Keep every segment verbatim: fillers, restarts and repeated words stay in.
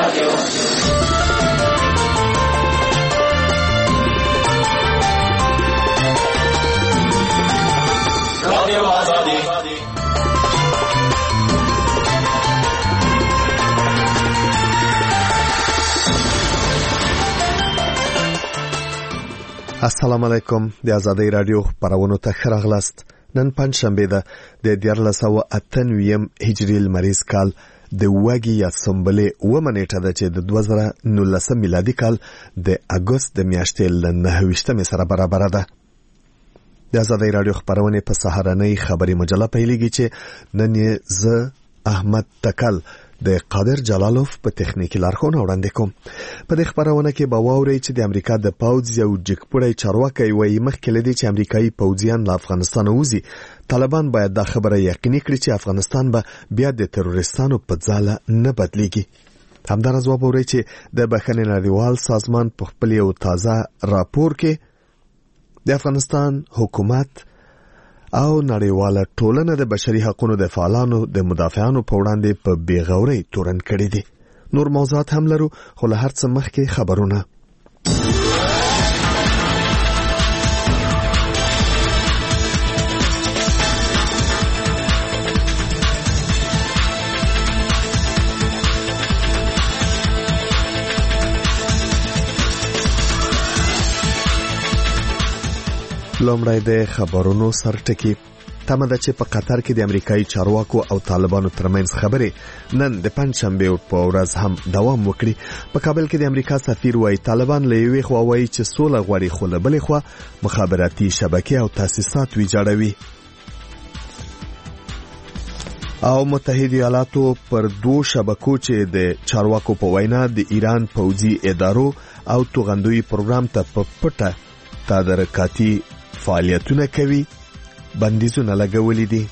رادیو رادیو آزادی. السلام علیکم. د آزادۍ رادیو خبرونو ته ښه راغلاست. نن پنجشنبه ده د دیارلس سوه اته نوي هجري لمریز کال د وږي یا سنبلې اوومه نیټه ده چې د دوه زره نولس میلادي کال د اګوست د میاشتې له نهه ویشتمې سره برابره ده. د آزادۍ رادیو خبرونه په سهارنۍ خبري مجله پیلېږي چې نن یې زه احمد تکل د قادر جلالوف په تخنیکی لارښوونه وړاندې کوم. په دې خبرونه کې به واورئ چې د امریکا د پوځ یو جګپوړی چارواکی وایي مخکې له دې چې امریکایي پوځیان له افغانستان ووځي، طالبان باید دا خبره یقیني کړي چې افغانستان به بیا د تروریستانو په ځاله نه بدلیږي. همداراز واورئ چې د بخښنې نړیوال سازمان په خپل یو تازه راپور کې د افغانستان حکومت او نړیواله ټولنه د بشري حقوقو د فعالانو د مدافعانو په وړاندې په بیغورۍ تورن کړي دي. نور موضوعات هم لرو، خو له هر څه مخکې خبرونه. لومړی د خبرونو سرټکی. تمه ده چې په قطر کې د امریکایي چارواکو او طالبانو ترمنځ خبرې نن د پنجشنبه په ورځ هم دوام وکړي. په کابل کې د امریکا سفیر وایي طالبان له یوې خوا وایي چې سوله غواړي، خو له بلې خوا مخابراتي شبکې او تاسیسات ویجاړوي. او متحده ایالاتو پر دوه شبکو چې د چارواکو په وینا د ایران پوځي ادارو او توغندوی پروګرام ته په پټه تدارکاتي فعالیتونه کوي بندیزونه لګولې دي.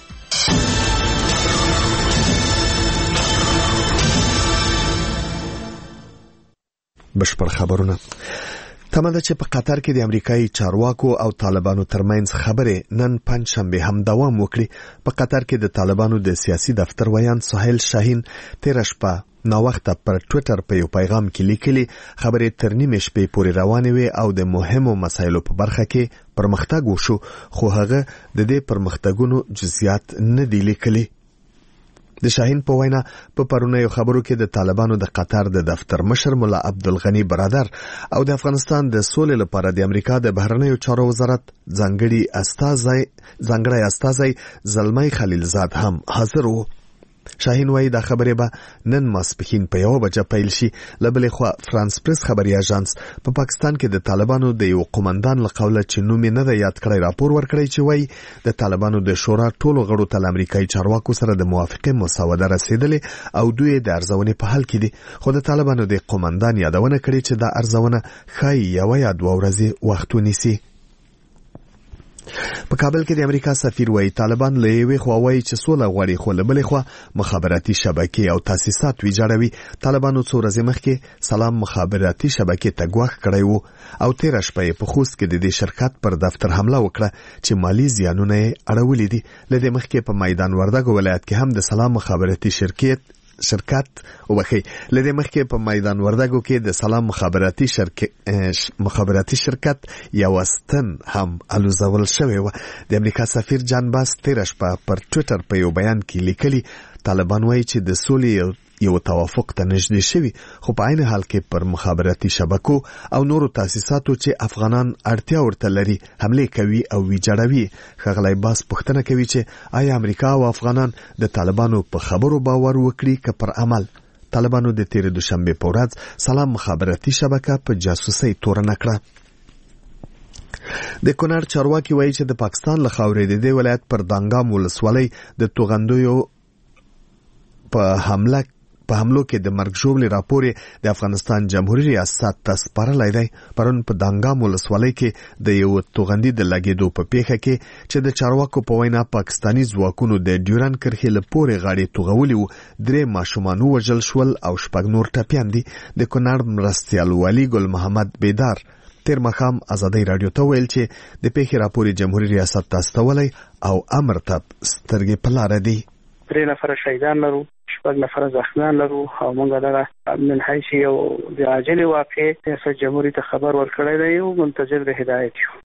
بشپړ خبرونه. تمه ده چې په قطر کې د امریکایي چارواکو او طالبانو ترمنځ خبرې نن پنجشنبه هم دوام وکړي. په قطر کې د طالبانو د سیاسي دفتر ویان سهیل شاهین تیر شپه نو وخت پر ټوئیټر په یو پیغام کې لیکلي خبرې تر نیمه شپې پورې روانې وي او د مهمو مسایلو په برخه کې پرمختګ وشو، خو هغه د دې پرمختګونو جزئیات نه دی لیکلي. د شاهین په وینا په پرونیو خبرو کې د طالبانو د قطر د دفتر مشر مولا عبدالغنی برادر او د افغانستان د سولې لپاره د امریکا د بهرنیو چارو وزارت ځانګړي استازی ځانګړي استازی زلمی خلیلزاد هم حاضر وو. شاهین وایي دا خبرې به نن ماسپښین په یوه بجه پیل شي. له بلې خوا فرانس پریس خبري اژانس په پاکستان کې د طالبانو د یو قومندان له قوله چې نوم یې نه دی یاد کړی راپور ورکړی چې وایي د طالبانو د شورا ټولو غړو ته له امریکایي چارواکو سره د موافقې مسوده رسیدلې او دوی د ارزونې په حال کې دي، خو د طالبانو د قومندان یادونه کړې چې دا ارزونه ښایي یوه یا دوه ورځې وخت ونیسي. په کابل کې د امریکا سفیر وایي طالبان له یوې خوا وایي چې سوله غواړي، خو له بلې خوا مخابراتي شبکې او تاسیسات ویجاړوي. طالبانو څو ورځې مخکې سلام مخابراتي شبکې ته ګواښ کړی وو او تېره شپه یې په خوست کې د دې شرکت پر دفتر حمله وکړه چې مالي زیانونه یې اړولي دي. له دې مخکې په میدان وردګو ولایت کې هم د سلام مخابراتي شرکت شرکت وبخي لدې مخکې په میدان وردګو کې د سلام مخابراتي شرکت مخابراتي شرکت یو استن هم الوزول شوی و. د امریکا سفیر جان باس تیر شپه پر ټوئیټر په یو بیان کې لیکلي طالبان وایي چې د سولې یو توافق ته نږدې شوی، خو په عین حال کې پر مخابراتي شبکو او نورو تاسیساتو چې افغانان اړتیا ورته لري حمله کوي او ویجاړوي. ښاغلی باس پوښتنه کوي چې آیا امریکا او افغانان د طالبانو په خبرو باور وکړي که پر عمل. طالبانو د تیر دوشنبه په ورځ سلام مخابراتي شبکه په جاسوسۍ تورنه کړه. د کونړ چارواکي وایي چې د پاکستان له خاورې د دې ولایت پر دانګام ولسوالۍ د توغندیو په حمله په حملو کې د مرګ ژوبلې راپور د افغانستان جمهوریت ریاست ته سپارلی دی. پرون په دانګام ولسوالۍ کې د یو توغندي د لګېدو په پیښه کې چې د چارواکو په وینا پاکستاني ځواکونو د ډیورن کرښې له پورې غاړې توغولي وو. درې ماشومان ووژل شول او شپږ نور ټپیان دي. د کونړ مرستیال والي ګل محمد بیدار تیر مخام آزادۍ رادیو ته ویل چې د پیښې راپور جمهوریت ریاست ته استولی او امر ته سترګې په لاره دي. درې نفر شهیدان لرو، شپږ نفر زخمیان لرو او موږ دغه من حيث یو د عاجل واقع ریاست جمهوریت ته خبر ورکړی دی او منتظر د هدایت یو.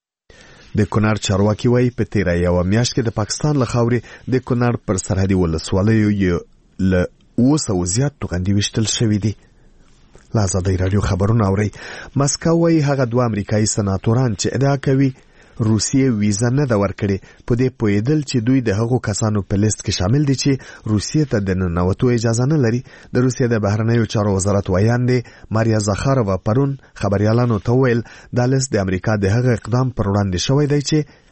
د کونړ چارواکي وایي په تیره یوه میاشت کې د پاکستان له خاورې د کونړ پر سرحدي ولسوالیو له اوه سوه زیات توغندي ویشتل شوي دي. له ازادۍ راډیو خبرونه اورئ. مسکو وایي هغه دوه امریکایي سناتوران چې ادعا کوي روسیې ویزه نه ده ورکړې په دې پوهېدل چې دوی د هغو کسانو په لیست کې شامل دي چې روسیې ته د ننوتو اجازه نه لري. د روسیې د بهرنیو چارو وزارت ویاندې ماریا زخارova پرون خبریالانو ته وویل دا لیست د امریکا د هغه اقدام پر وړاندې شوی دی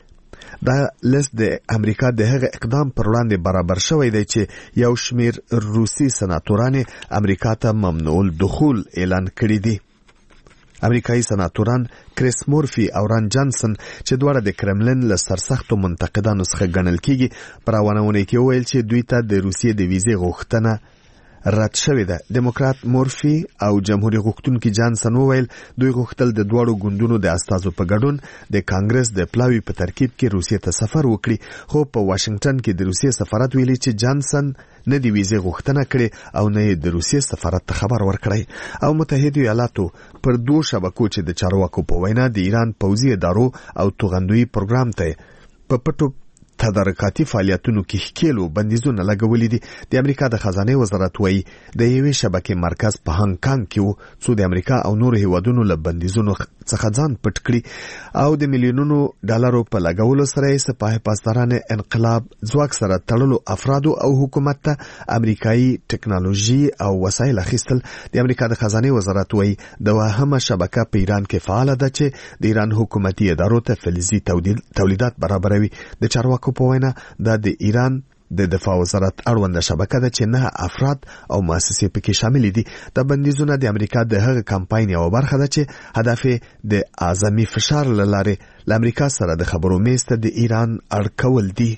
چې دا لیست د امریکا د هغه اقدام پر وړاندې برابر شوی دی چې یو شمیر روسي سناتوران امریکا ته ممنوع الدخول اعلان کړی دي. امریکایي سناتوران کریس مورفي او ران جانسن چې دواړه د کرملین له سرسختو منتقدانو څخه ګڼل کیږي په راونهونه کې وویل چې دوی ته د روسیې د ویزې غوښتنه رد شوې ده. دیموکرات مورفي او جمهوریت غوښتونکي جانسن وویل دوی غوښتل د دواړو ګوندونو د استازو په ګډون د کانګرس د پلاوي په ترکیب کې روسیې ته سفر وکړي، خو په واشنگټن کې د روسیې سفارت ویلي چې جانسن نه دی ویزې غوښتنه کړې او نه د روسیې سفارت ته خبر ورکړی. او متحده ایالاتو پر دوه شبکو چې د چارواکو په وینا د ایران پوځي ادارو او توغندوي پروګرام ته په پټو تدارکاتي فعالیتونو کې ښکېلو بندیزونه لګولي دي. د امریکا د خزانه وزارت وایي د یوې شبکې مرکز په هانګ کانګ کې و څو د امریکا او نورو هیوادونو له بندیزونو څخه ځان پټ کړي او د میلیونونو ډالرو په لګولو سره یې سپاه پاسداران انقلاب ځواک سره تړلو افرادو او حکومت ته امریکایي ټکنالوژي او وسایل اخیستل. د امریکا د خزانه وزارت وایي د واهمه شبکه په ایران کې فعاله ده چې د ایران حکومتي ادارو ته فلزي تولیدات برابروي. د چارواکو په وینا دا د ایران د دفاع وزارت اړونده شبکه ده چې نه افراد او مؤسسې پکې شامل دي. د بندیزونه د امریکا د هغه کمپاین یوه برخه ده چې هدف د اعظمي فشار له لارې له امریکا سره د خبرو میز ته د ایران اړ کول دي.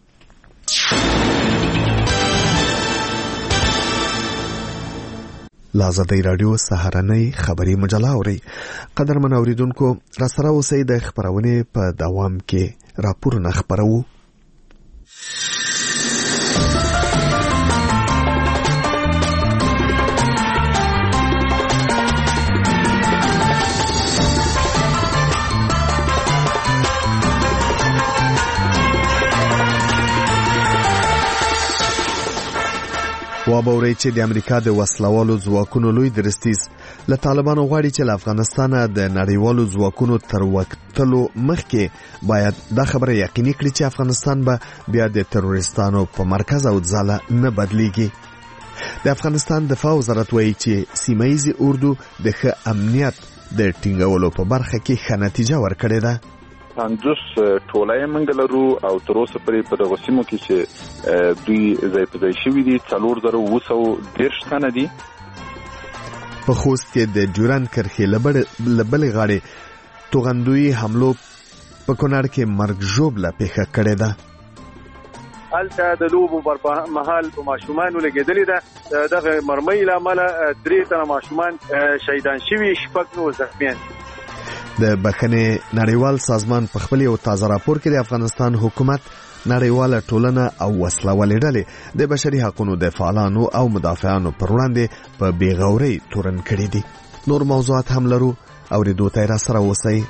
لازدی رادیو سهارنۍ خبری مجله اوري. قدرمن اوریدونکو را سره اوسئ د خبرونه په دوام کې راپورونه خبرو. وابوري چې د امریکا د وسلوالو ځواکونو لوی درستیز له طالبانو غواړي چې له افغانستانه د نړیوالو ځواکونو تر وکتلو مخکې باید دا خبره یقیني کړي چې افغانستان به بیا د تروریستانو په مرکز او ځاله نه بدلیږي. د افغانستان دفاع وزارت وایي چې سیمه‌ییزې اردو د ښه امنیت د ټینګولو په برخه کې ښه نتیجه ورکړې ده. پنځوس ټولۍ موږ لرو او تر اوسه پورې په دغو سیمو کې چې دوی ځای په ځای شوي دي څلور زره اوه سوه دېرش تنه دي. په خوست کې د ډیورنډ کرښې له بلې غاړې توغندوي حملو په کونړ کې مرګ ژوبله پیښه کړې ده. هلته د لوبو پر مهال په ماشومانو لګېدلې ده. دغه مرمۍ له امله درې تنه ماشومان شهیدان شوي، شپږ نور زخمیان. د بخښنې نړیوال سازمان په خپل یو تازه راپور کې د افغانستان حکومت نړیواله ټولنه او وسلوالې ډلې د بشري حقوقو د فعالانو او مدافعانو پر وړاندې په بېغورۍ تورن کړي دي. نور موضوعات هم لرو، اورېدو ته را سره اوسئ.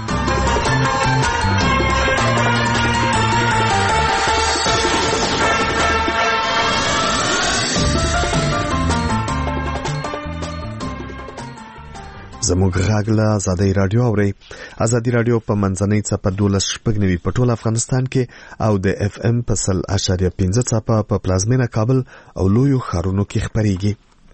زموږ غږ له ازادۍ راډیو اورئ. ازادي راډیو په منځنۍ څپه دولس شپږ نوي په ټول افغانستان کې او د اف ام په سل اشاریه پنځه څپه په پلازمینه کابل او لویو ښارونو کې خپریږي.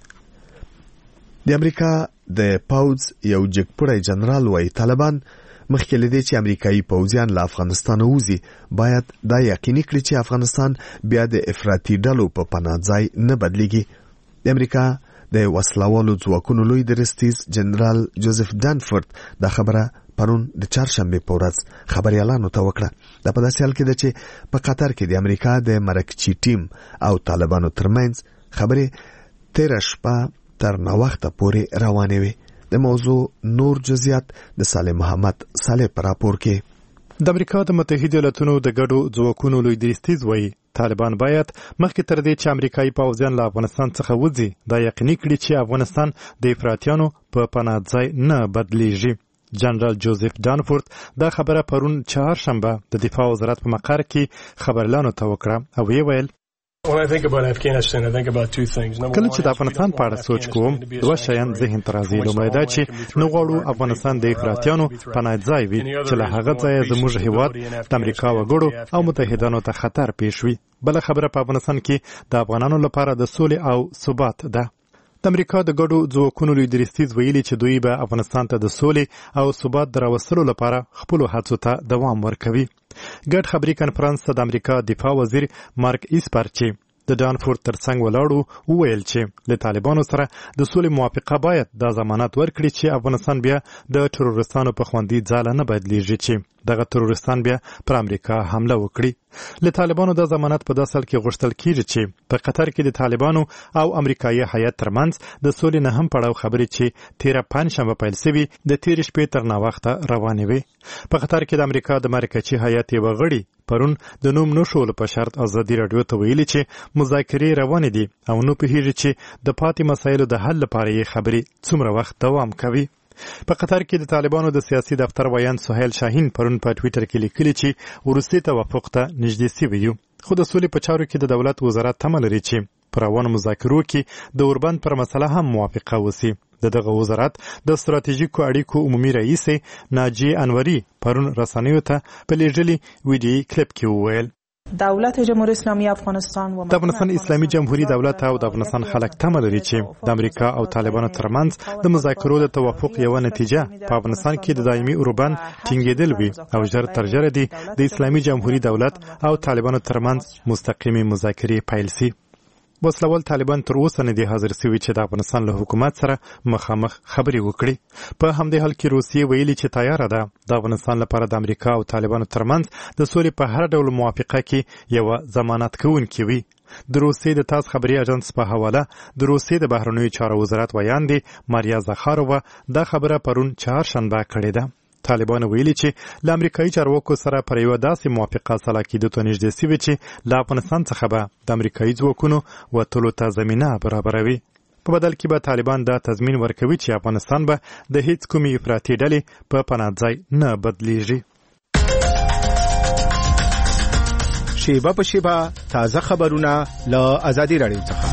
د امریکا د پوځ یو جګپوړی جنرال وایي طالبان مخکې له دې چې امریکایي پوځیان له افغانستانه وځي باید دا یقیني کړي چې افغانستان بیا د افراطي ډلو په پناه ځای نه بدلیږي. د امریکا د وسلوالو ځواکونو لوی درستیز جنرال جوزف ډانفورد دا خبره پرون د چهارشنبې په ورځ خبریالانو ته وکړه. دا په داسې حال کې ده چې په قطر کې د امریکا د مرکچي ټیم او طالبانو ترمنځ خبرې تېره شپه تر ناوخته پورې روانې وې. د موضوع نور جزئیات د صالح محمد صالح په راپور کې. د امریکا د متحده ایالاتونو د ګډو ځواکونو لوی درستیز وایي طالبان باید مخکې تر دې چې امریکایي پوځیان له افغانستان څخه وځي دا یقیني کړي چې افغانستان د افراطیانو په پناه ځای نه بدلیږي. جنرال جوزف دانفورد دا خبره پرون چهارشنبه د دفاع وزارت په مقر کې خبريالانو ته وکړه او یې ویل کله چې د افغانستان په اړه سوچ کوم دوه شیان ذهن ته راځي. لومړی دا چې نه غواړو افغانستان د افراطیانو پناه ځای وي چې له هغه ځایه زموږ هیواد د امریکا وګړو او متحدانو ته خطر پیښ وي. بله خبره په افغانستان کې د افغانانو لپاره د سولې او ثبات ده. د امریکا د ګډو ځواکونو لوی درستیز ویلي چې دوی به افغانستان ته د سولې او ثبات د راوستلو لپاره خپلو هڅو ته دوام ورکوي. ګډ خبري کنفرانس ته د امریکا دفاع وزیر مارک ایسپر چې د دانفورد ترڅنګ ولاړو وویل چې له طالبانو سره د سولې موافقه باید دا ضمانت ورکړي چې افغانستان بیا د ترورستانو په خوندي ځاله نه بدلیږي چې دغه ترورستان بیا پر امریکا حمله وکړي. له طالبانو دا ضمانت په داسل کې غوښتل کیږي چې په قطر کې د طالبانو او امریکایي هیات ترمنځ د سولې نه هم پړاو خبرې چې تیره پنځشنبه پیل شوې د تیرې شپې تر ناوخته روانې وي. په قطر کې د امریکا د مرکزي هیات یو غړي پرون د نوم نشول په شرط ازادي رادیو ته ویلي چې مذاکرې روانې دي او نو په هیڅ چې د پاتې مسایلو د حل لپاره یې خبرې څومره وخت دوام کوي. په قطر کې د طالبانو د سیاسي دفتر ویان سهیل شاهین پرون په ټویټر کې لیکلي چې وروستي توافق ته نږدې شوي یو خو د سولې په چارو کې د دولت وزارت تمه لري چې پر روانو مذاکرو کې د اوربند پر مسله هم موافقه وسی. د دغه وزارت د ستراتیژیکو اړیکو عمومي رئیس ناجی انوري پرون رسنیو ته په لېږلي ویډیو کلیپ کې وویل دولت جمهوری اسلامی افغانستان د افغانستان اسلامي جمهوریت دولت او د افغانستان خلک تمه لري چې د امریکا او طالبانو ترمنځ د مذاکرو د توافق یو نتیجه په افغانستان کې د دایمي اوربند ټینګېدل وي او ژر تر ژره د اسلامي جمهوریت دولت او طالبانو ترمنځ مستقیمي مذاکرې پیل شي. وسلوال طالبان تر اوسه نه دي حاضر شوي چې د افغانستان له حکومت سره مخامخ خبرې وکړي. په همدې حال کې روسیې ویلي چې تیاره ده د افغانستان لپاره د امریکا او طالبانو ترمنځ د سولې په هر ډول موافقه کې یو ضمانت کوونکی وي. د روسیې د تاس خبري اژانس په حواله د روسیې د بهرنیو چارو وزارت ویاندې ماریا زخارووا دا خبره پرون چهارشنبه کړې ده. طالبان ویلي چې له امریکایي چارواکو سره پر یوه داسې موافقه سلا کېدو ته نږدې شوي چې له افغانستان څخه به د امریکایي ځواکونو وتلو ته زمینه برابروي. په بدل کې به طالبان دا تضمین ورکوي چې افغانستان به د هیڅ کومې افراطي ډلې په پناه ځای نه بدلیږي. شیبه په شیبه تازه خبرونه له ازادي رادیو څخه.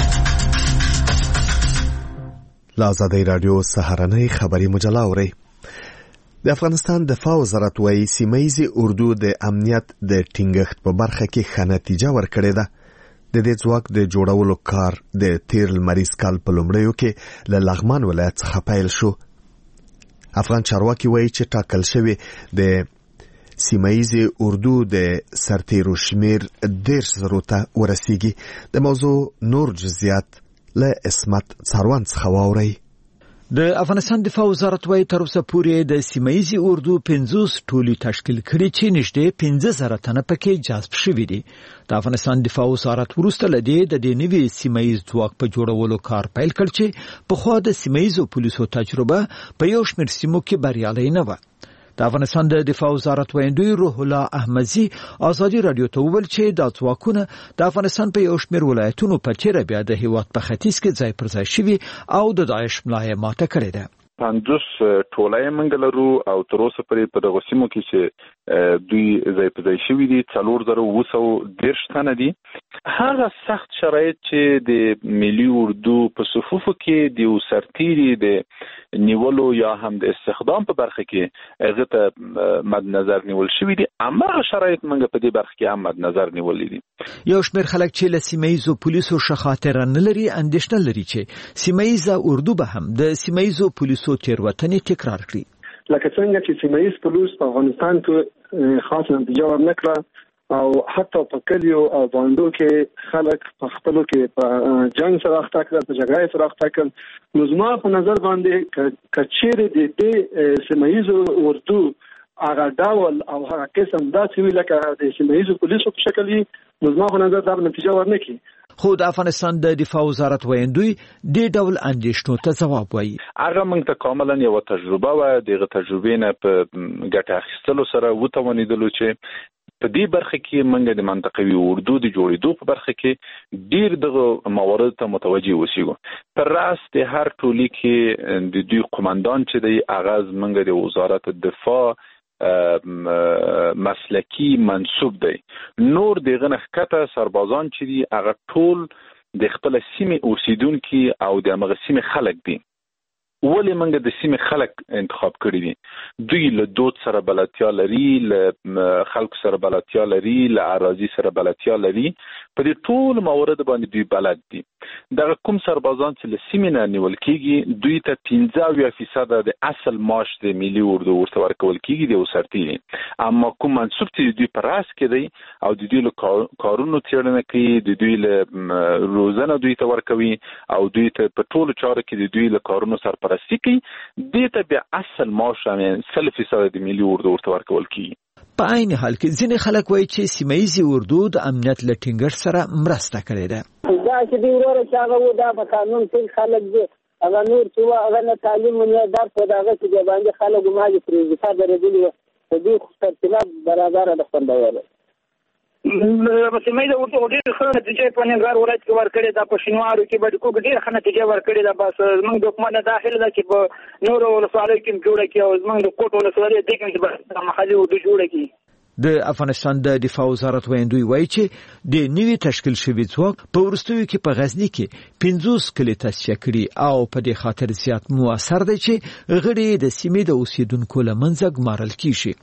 له ازادي رادیو سهارنۍ خبري مجله اورئ. د افغانستان دفاع وزارت وايي سیمه‌یزي اردو د امنیت د ټینګښت په برخه کې ښه نتیجه ورکړې ده. د دې ځواک د جوړولو کار د تیر لمریز کال په لومړیو کې له لغمان ولایت څخه پیل شو. افغان چارواکي وايي چې ټاکل شوی د سیمه‌یزي اردو د سرتیرو شمیر دېرش زرو ته ورسیږي. د موضوع نور جزئیات له اسمت څاروان څخه واورئ. د افغانستان دفاع وزارت وايي تر اوسه پورې د سیمه‌یزي اردو پنځوس ټولي تشکیل کړي چې نږدې پنځه زره تنه پکې جذب شوي دي. د افغانستان دفاع وزارت وروسته لدی د دې نوي سیمه‌یز ځواک په جوړولو کار پیل کړ چې په خوا د سیمه‌یزو پولیسو تجربه په یو شمېر سیمو کې بریالۍ نه وه. د افغانستان د دفاع وزارت ویاندوی روح الله احمدزي ازادي رادیو ته وویل چې د ځواکونه د افغانستان په یو شمېر ولایتونو په تیره بیا د هیواد په ختیځ کې ځای پر ځای شوي او د داعش ملایه ماته کړې ده. پنځوس ټولای منګ لرو او تر اوسه پرې په دغه سیمو کې چې دوی ځای په ځای شوي دي څلور زره اوه سوه دېرش تنه دي. هغه سخت شرایط چې د ملي اردو په صفوفو کې د یو سرتیري د نیولو یا هم د استخدام په برخه کې هغه ته مد نظر نیول شوی دي. هماغه شرایط منګ په دې برخه کې هم مد نظر نیولې دي. یو شمېر خلک چې له سیمه‌یزو پولیسو ښه خاطره نه لري اندېښنه لري چې سیمه‌یزه اردو به هم د سیمه‌یزو پولیسو تیروتنې تکرار کړي. لکه څنګه چې سیمه‌یز پولیس په افغانستان کې خاص نتیجه ورنکړه او حتی په کلیو او باندو کې خلک په خپلو کې په جنگ سره اخته کړل، په جګړې سره اخته کړل. نو زما په نظر باندې کچېرې د دې سیمه‌یزو اردو هغه ډول او هغه قسم داسې وي لکه د سیمه‌یزو پولیسو په شکل وي، نو زما په نظر دا نتیجه ورنکړي. خو د افغانستان د دفاع وزارت ویندوی د ډول اندیشنو ته جواب وایي. هغه موږ ته کاملا یو تجربه و، دغه تجربې نه په ګټه اخیستلو سره وتوانیدلو چې په دې برخه کې موږ د منطقوي اردو د جوړېدو په برخه کې ډیر دغه موارد ته متوجي اوسېږو. پر راس د هر ټولي کې د دوی قومندان چې دی اغاز موږ د وزارت الدفاع مسلکی منسوب دی. نور دغه نخکته سربازان چې دی هغه ټول د خپل سیمې اوسیدونکي او د هغه سیمې خلک دي. ولې موږ د سیمې خلک انتخاب کړی دي؟ دوی له دود سره بلدتیا لري، له خلکو سره بلدتیا لري، له اراضي سره بلدتیا لري. په دې ټول موارد باندې دوی بلد دي. دغه کوم سربازان چې له سیمې نه نیول کېږي دوی ته پنځه اویا فیصد د اصل معاش د ملي اردو ورته ورکول کېږي د وسرتي دي. اما کوم منصوب چې دوی په راس کې دی او د دوی له کارونو څېړنه کوي، د دوی له روزنه دوی ته ورکوي او دوی ته په ټولو چارو کې د دوی له کارونو سرپرستي کوي، دې ته بیا اصل معاش هم سل فیصد د ملي اردو ورته ورکول کېږي. په عین حال کې ځینې خلک وایي چې سیمایي اردو د امنیت له ټینګښت سره مرسته کړې ده. دا چې دی وروره چې هغه و دا په قانون کې خلک دي هغه نور چې و هغه نه تعلیم نه درس و دغه چې باندې خلک ماجي پرېږدي درېدلي وو په دې ترتیب برابر ده خوندوره. سیمایي اردو ډېر ښه نتیجې په ننګرهار ولایت کې ورکړې ده، په شینوارو کې به کوم ډېر ښه نتیجې ورکړې ده. بس موږ د حکومت داخله ده چې په نورو ولسوالیو کې جوړه کړي او موږ د کوټ ولسوالۍ دې کې چې محلي اردو جوړه کړي. د افغانستان د دفاع وزارت ویندوی وایي چې د نوي تشکیل شوي ځواک په وروستیو کې په غزني کې پنځوس کلي تاسیس کړي او په دې خاطر زیات موثر دی چې غړي د سیمې د اوسیدونکو له منځه ګمارل کیږي.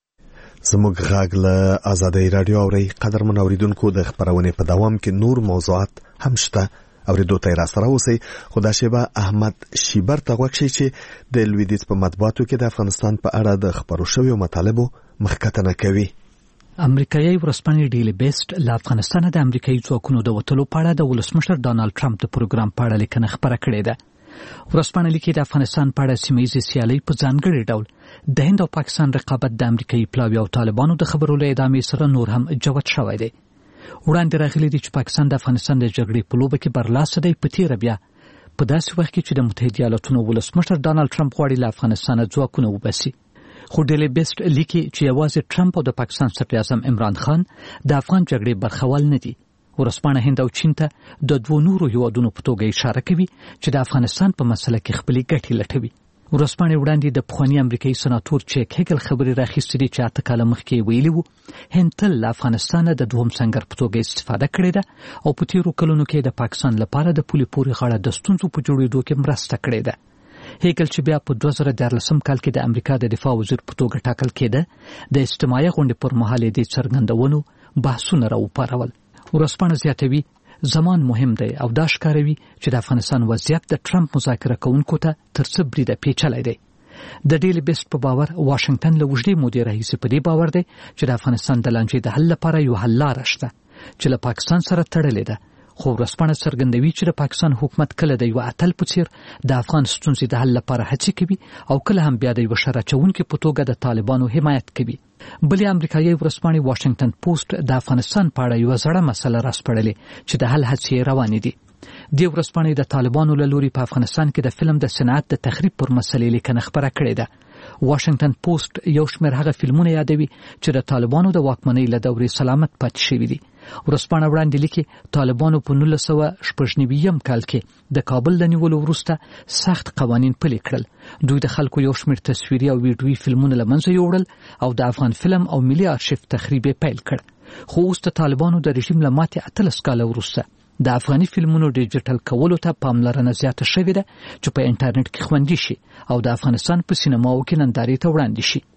زموږ غږ له آزادۍ رادیو اوري. قدرمن اوریدونکو د خبرونې په دوام کې نور موضوعات هم شته، اوریدو ته راسره اوسئ. خدا شیبه احمد شیبر ته غوښتي چې د لویدیځ په مطبوعاتو کې د افغانستان په اړه د خبرو شویو مطالبو مخکتنه کوي. امریکایي ورځپاڼې ډیلی بیسټ له افغانستان د امریکایي ځواکونو د وټلو په اړه د ولسمشر ډانلډ ټرمپ د پروګرام په اړه لیکنه خبره کړې ده. ورځپاڼه لیکي د افغانستان په اړه سیمه‌ییزې سیالۍ په ځانګړي ډول د هند او پاکستان رقابت د امریکایي پلاوي او طالبانو د خبرو له ادامې سره نور هم جوت شوی دی. وړاندې راغلي دي چې پاکستان د افغانستان د جګړې په لوبه کې برلاسه دی. په تیره بیا په داسې وخت کې چې د متحده ایالاتونو ولسمشر ډانلډ ټرمپ غواړي له افغانستان ځواکونه وباسي. خو ډیلی بیسټ لیکي چې یوازې ټرمپ او د پاکستان صدر اعظم عمران خان د افغان جګړې برخوال نه دي. ورځپاڼه هند او چین ته د دوه نورو هیوادونو په توګه اشاره کوي چې د افغانستان په مسله کې خپلې ګټې لټوي. ورځپاڼې وړاندې د پخواني امریکایي سناتور چیک هیګل خبرې راخیستې دي چې اته کاله مخکې ویلي وو هند تل له افغانستانه د دوهم سنګر په توګه استفاده کړې ده او په تیرو کلونو کې د پاکستان لپاره د پولې پورې غاړه د ستونزو په جوړېدو کې مرسته کړې ده. هیګل چې بیا په دوه زره دیارلسم کال کې د امریکا د دفاع وزیر په توګه ټاکل کېده د اجتماعي غونډې پر مهال یې د څرګندونو بحثونه راوپارول. ورځپاڼه زیاتوي زمان مهم دی او دا ښکاروي چې د افغانستان وضعیت د ټرمپ مذاکره کوونکو ته تر څه بریده پیچلی دی. د ډیلی بیسټ په باور واشنگټن له اوږدې مودې راهیسې په دې باور دی چې د افغانستان د لانجې د حل لپاره یو حل لاره شته چې له پاکستان سره تړلې ده. خو ورځپاڼه څرګندوي چې د پاکستان حکومت کله د یو اتل په څیر د افغان ستونزې د حل لپاره هڅې کوي او کله هم بیا د یو شر اچونکي په توګه د طالبانو حمایت کوي. بلې امریکایي ورځپاڼې واشنگټن پوسټ د افغانستان په اړه یو زړه مسله راسپړلې چې د حل هڅې روانې دي. د ورځپاڼې د طالبانو له لوري په افغانستان کې د فلم د صنعت د تخریب پر مسلې لیکنه خبره کړې ده. واشنگټن پوسټ یو شمېر هغه فلمونه یادوي چې د طالبانو د واکمنۍ له دورې سلامت پاتې شوي دي. ورځپاڼه وړاندې لیکي طالبانو په نولس سوه شپږ نوي کال کې د کابل له نیولو وروسته سخت قوانین پلي کړل. دوی د خلکو یو شمېر تصویري او ویډیویي فلمونه له منځه یوړل او د افغان فلم او ملي آرشیف تخریب یې پیل کړ. خو اوس د طالبانو د رژیم له ماتې اتلس کاله وروسته د افغاني فلمونو ډیجیټل کولو ته پاملرنه زیاته شوې ده چې په انټرنیټ کې خوندي شي او د افغانستان په سینماو کې نندارې ته وړاندې شي.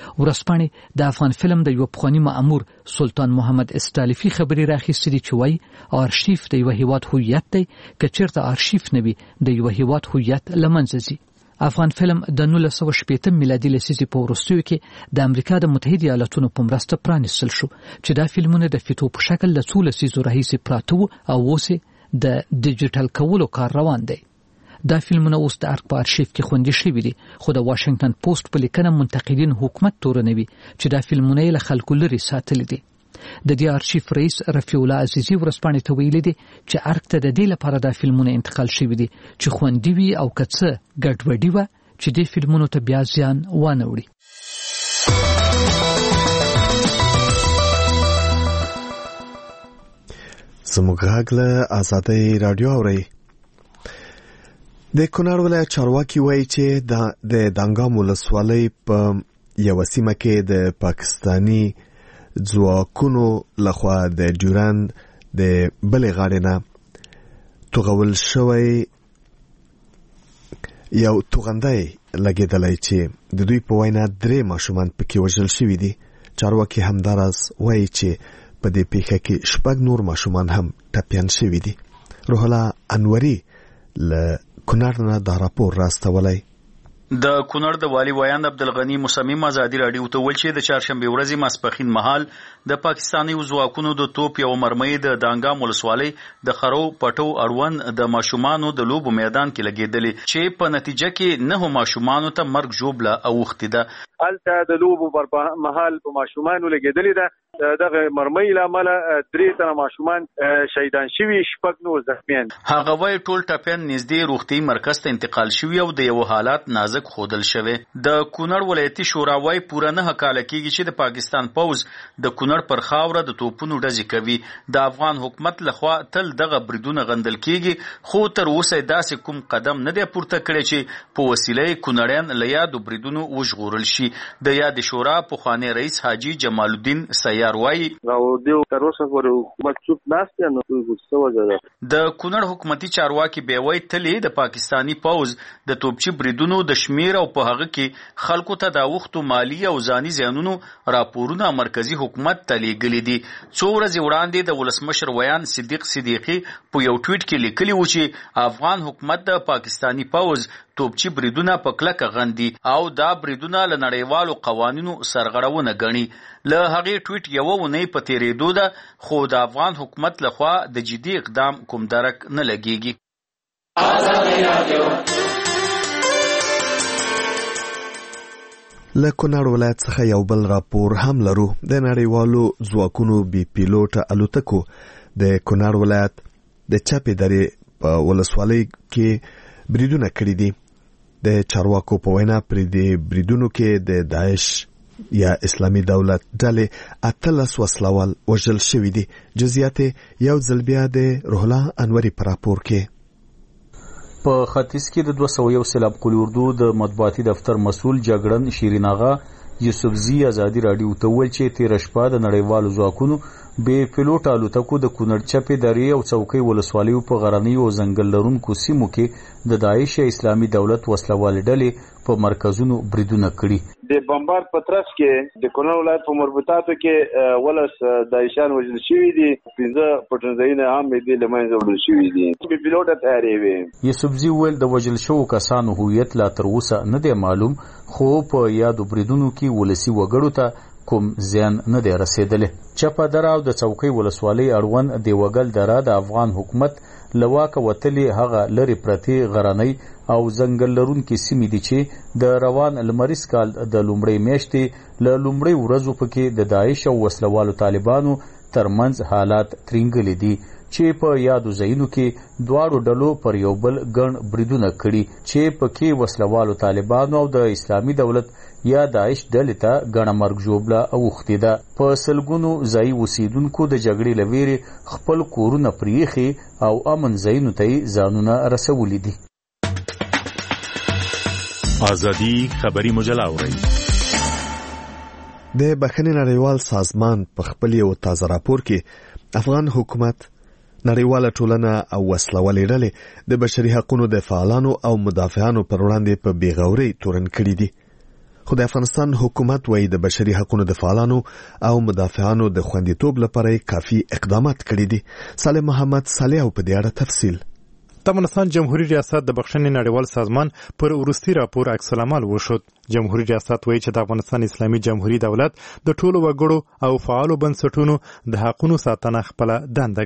ورځپاڼې د افغان فلم د یو پخواني مأمور سلطان محمد استالفي خبرې راخیستې دي چې وایي آرشیف د یو هیواد هویت دی، که چېرته آرشیف نه وي د یو هیواد هویت له منځه ځي. افغان فلم د نولس سوه شپېته میلادي لسیزې په وروستیو کې د امریکا د متحده ایالاتونو په مرسته پرانیستل شو چې دا فلمونه د فیتو په شکل له څو لسیزو راهیسې پراته وو او اوس د ډیجیټل کولو کار روان دی. دا فلمونه اوس د ارک په آرشیف کې خوندي شوي دي، خو د واشنگټن پوسټ په لیکنه منتقدین حکومت تورنوي چې دا فلمونه یې له خلکو لرې ساتلي دي. د دې آرشیف رئیس رفیع الله عزیزی ورسپانې ته ویلي دي چې ارګ ته د دې لپاره د فلمونو انتقال شوی دي چې خوندي وي او که څه ګډوډي وه چې دې فلمونو ته بیا زیان ونه وړي. زموږ غږ له آزادۍ راډیو اورئ. د کونړ ولایت چارواکي وایي چې د دانګام ولسوالۍ په یوه سیمه کې د پاکستاني ځواکونو لخوا د ډیورند د بلې غاړې نه توغول شوی یو توغندی لګېدلی چې د دوی په وینا درې ماشومان پکې وژل شوي دي. چارواکي همداراز وایي چې په دې پیښه کې شپږ نور ماشومان هم ټپیان شوي دي. روح الله انوري له کونړ نه دا راپور راستولی. د کونړ د والي ویاند عبدالغني مصمم ازادي راډیو ته ویل چې د چهارشنبه ورځې ماسپښین مهال د پاکستاني ځواکونو د توپ یو مرمۍ د دانګام ولسوالۍ د خرو پټو اړوند د ماشومانو د لوبو میدان کې لګېدلې چې په نتیجه کې نه ماشومانو ته مرګ ژوبله اوښتې ده. هلته د لوبو پر مهال په ماشومانو لګېدلې ده. دغه مرمۍ له امله درې تنه ماشومان شهیدان شوي، شپږ نور زخمیان. هغه وایي ټول ټپیان نږدې روغتیايي مرکز ته انتقال شوي او د یو حالات نازک ښودل شوی. د کونړ ولایتي شورا وایي پوره نه کاله کېږي چې د پاکستان پوځ د کونړ پر خاوره د توپونو ډزې کوي. د افغان حکومت لخوا تل دغه بریدونه غندل کېږي، خو تر اوسه داسې کوم قدم نه دی پورته کړی چې په وسیله کونړیان له یادو بریدونو وژغورل شي. د یاد شورا پخوانی رئیس حاجي جمال الدین سیار وایي او دیو تر اوسه پورې حکومت چوپ ناست نه څه وجه ده. د کونړ حکومتي چارواکي بیا وایي تلې د پاکستاني پوځ د توپچي بریدونو د شمیر او په هغه کې خلکو ته د وختو مالی او ځاني زیانونو راپورونه مرکزی حکومت ته لیږلي دي. څو ورځې وړاندې د ولسمشر ویان صدیق صدیقي په یو ټویټ کې لیکلي و چې افغان حکومت د پاکستاني پوځ توپچي بریدونه په کلکه غندي او دا بریدونه له نړیوالو قوانینو سرغړونه ګڼي. له هغې ټویټ یوه اونۍ په تېرېدو ده، خو د افغان حکومت لخوا د جدي اقدام کوم درک نه لګېږي. له کونړ ولایت څخه یو بل راپور هم لرو. د نړیوالو ځواکونو بي پیلوټه الوتکو د کونړ ولایت د چپې درې په ولسوالۍ کې بریدونه کړي دي. د چارواکو په وینا پر دې بریدونو کې د داعش یا اسلامي دولت ډلې اتلس وسلوال وژل شوي دي. جزئیات یو ځل بیا د روح الله انوري په راپور کې. په ختیځ کې د دوه سوه یو سیلاب قل اردو د مطبوعاتي دفتر مسؤل جګړن شیرین آغا یوسفزي ازادي راډیو ته ویل چې تیر شپه د نړیوالو ځواکونو بې پیلوټ الوتکو د کونړ چپې درې او چوکۍ ولسوالیو په غرنیو او ځنګل لرونکو سیمو کې د داعش اسلامي دولت وسلوال ډلې په مرکزونو بریدونه کړي. د بمبار پترس کې د کونړ ولایت په مربوطاتو کې ولس داعشان وژل شوي دي، پنځه پټنځایونه هم دې له منځه وړل شوي دي. بې پیلوټه تیارې وې. یوسفزي ویل د وژل شوو کسانو هویت لا تر اوسه نه دی معلوم، خو په یادو بریدونو کې ولسي وګړو ته کوم زیان نه دی رسیدلی. چپه دره او د چوکۍ ولسوالۍ اړوند د وګل دره د افغان حکومت له واکه وتلې هغه لرې پرتې غرنۍ او ځنګل لرونکې سیمې دي چې د روان لمریز کال د لومړۍ میاشتې له لومړۍ ورځو پکې د داعش او وسلوالو طالبانو ترمنځ حالات ترینګلي دي چې په یادو ځایونو کې دواړو ډلو پر یو بل ګڼ بریدونه کړي چې پکې وسلوالو طالبانو او د اسلامي دولت یا داعش ډلې ته ګڼه مرګ ژوبله اوښتې ده. په سلګونو ځایي اوسېدونکو د جګړې له ویرې خپل کورونه پریښي او امن ځایونو ته یې ځانونه رسولي دي. ازادي خبري مجله اورئ. د بخښنې نړیوال سازمان په خپل یو تازه راپور کې افغان حکومت، نړیواله ټولنه او وسلوالې ډلې د بشري حقوقو د فعالانو او مدافعانو پر وړاندې په بېغورۍ تورن کړي دي. خو د افغانستان حکومت وایي د بشري حقوقو د فعالانو او مدافعانو د خوندیتوب لپاره کافي اقدامات کړي دي. صالح محمد صالح او په دې اړه تفصیل. د افغانستان جمهوریت ریاست د بخښنې نړیوال سازمان پر وروستي راپور عکس العمل وشود. جمهوریت ریاست وایي چې د افغانستان اسلامي جمهوریت دولت د ټولو وګړو او فعالو بنسټونو د حقوقو ساتنه خپل دنده ګڼي.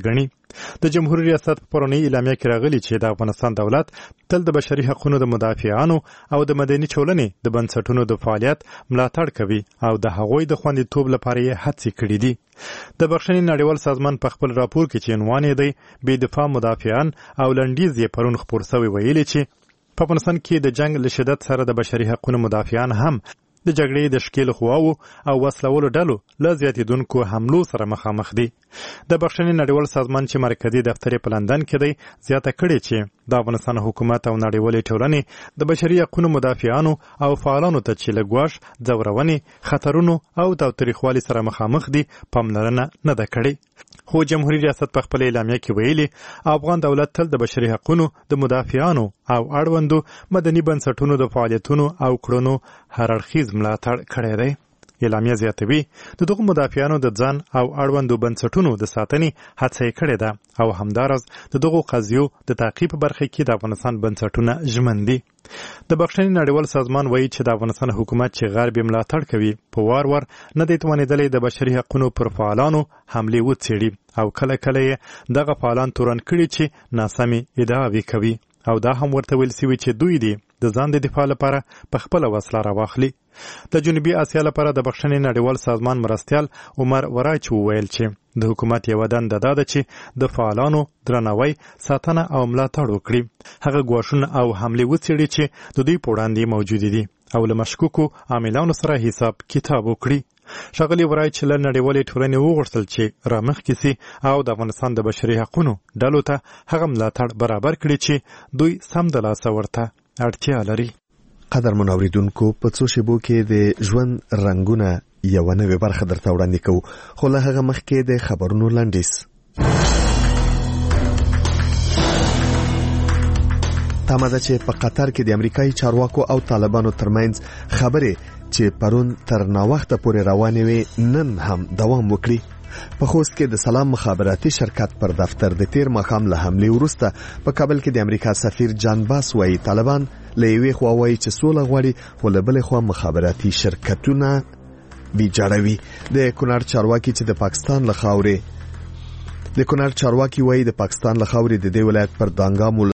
د جمهوریت ریاست پرونی اعلامیه کې راغلي چې د افغانستان دولت تل د بشري حقوقو د مدافعانو او د مدني ټولنې د بنسټونو د فعالیت ملاتړ کوي او د هغوی د خوندیتوب لپاره یې هڅې کړې دي. د بخښنې نړیوال سازمان په خپل راپور کې چې عنوان یې دی بې دفاع مدافعان او لنډیز یې پرون خپور شوی ویلي چې په افغانستان کې د جنگ له شدت سره د بشري حقوقو مدافعان هم د جګړې د شکیل خواو او وسلولو ډلو له زیاتېدونکو حملو سره مخامخ دي. د بخښنې نړیوال سازمان چې مرکزي دفتر په لندن کې دی زیاته کړې چې د افغانستان حکومت او نړیوالې ټولنې د بشري حقوقو مدافعانو او فعالانو ته چې له ګواښ، ځورونې، خطرونو او تاوتریخوالي سره مخامخ دي پاملرنه نه ده کړې. خو جمهوریت ریاست په خپل اعلامیه کې ویلي افغان دولت تل د بشري حقوقو د مدافعانو او اړوندو مدني بنسټونو د فعالیتونو او کړنو هر اړخیز ملاتړ کړی دی. اعلامیه زیاتوي د دغو مدافعانو د ځان او اړوندو بنسټونو د ساتنې هڅه یې کړې ده او همداراز د دغو قضیو د تعقیب برخه کې د افغانستان بنسټونه ژمن دي. د بخښنې نړیوال سازمان وایي چې د افغانستان حکومت چې غرب ملاتړ کوي په وار وار نه دی توانېدلی د بشري حقوقو پر فعالانو حملې وڅېړي او کله کله یې دغه فعالان تورن کړي چې ناسمې ادعاوې کوي او دا هم ورته ویل سوي چې دوی دي د ځان د دفاع لپاره په خپله وسله راواخلي. د جنوبي اسیا لپاره د بخښنې نړیوال سازمان مرستیال عمر ورایچ وویل چې د حکومت یوه دنده دا ده چې د فعالانو درناوی، ساتنه او ملاتړ وکړي، هغه ګواښونه او حملې وڅېړي چې د دوی په وړاندې موجودې دي او له مشکوکو عاملانو سره حساب کتاب وکړي. ښاغلي ورایچ له نړیوالې ټولنې وغوښتل چې رامخکې سي او د افغانستان د بشري حقوقو ډلو ته هغه ملاتړ برابر کړي چې دوی سم د لاسه ورته اړتیا لري. قدر منوریدونکو په څو شیبو کې د ژوند رنگونه یوه نوې برخه درته وړاندې کوو، خو له هغه مخکې د خبرونو لنډیز. تمه ده چې په قطر کې د امریکایي چارواکو او طالبانو ترمنځ خبرې چې پرون تر ناوخته پورې روانې وې نن هم دوام وکړي. په خوست کې د سلام مخابراتي شرکت پر دفتر د تیر ماښام له حملې وروسته په کابل کې د امریکا سفیر جان باس وایي طالبان له یوې خوا وایي چې سوله غواړي خو له بلې خوا مخابراتي شرکتونه ویجاړوي. د کونړ چارواکي چې د پاکستان له خاورې د کونړ چارواکي وایي د پاکستان له خاورې د دې ولایت پر دانګام